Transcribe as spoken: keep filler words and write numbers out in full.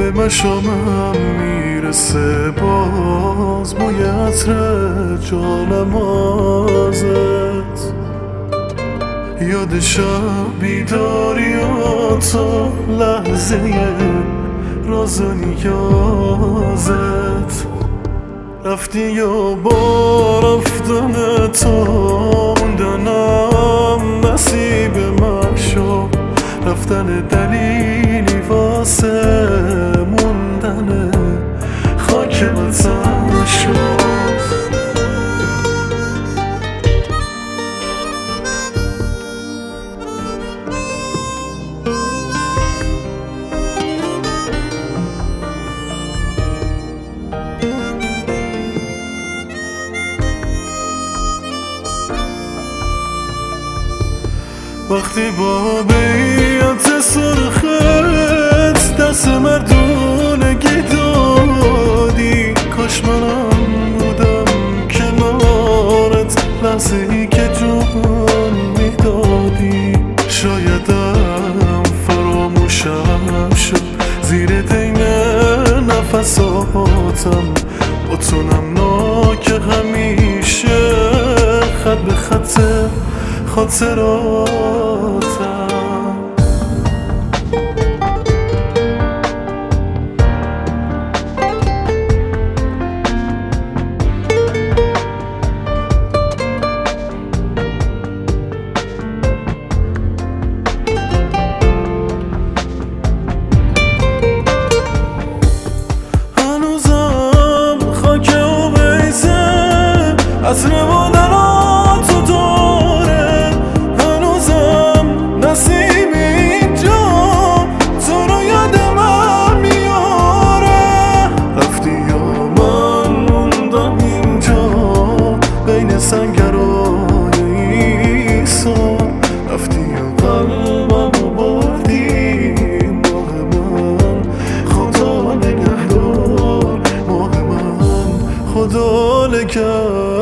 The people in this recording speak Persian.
به مشامم میرسه باز بوی عطر جانمازت. یاد شب بیداریات لحظه راز و نیازت. رفتی یا با رفتن تو موندنم نصیب من شد. رفتن دلیلی واسه موندن خاک وطن شد. وقتی با بیعت سرخت دست مردونگی دادی، کاش منم بودم کنارت لحظه‌ای که جون میدادی. شایدم فراموشم شد زیر دین نفساتم، با تو نمناک همیشه خط به خط خاطراتم. هنوزم خاک و بیزه عطر مادرات تو داره. هنوزم نسیم اینجا تو رو یاد من میاره. رفتی یا من موندم اینجا بین سنگرهای ایسان. رفتی یا قلبم رو بردی ماه من، خدا نگهدار ماه من، خدا نگهدار.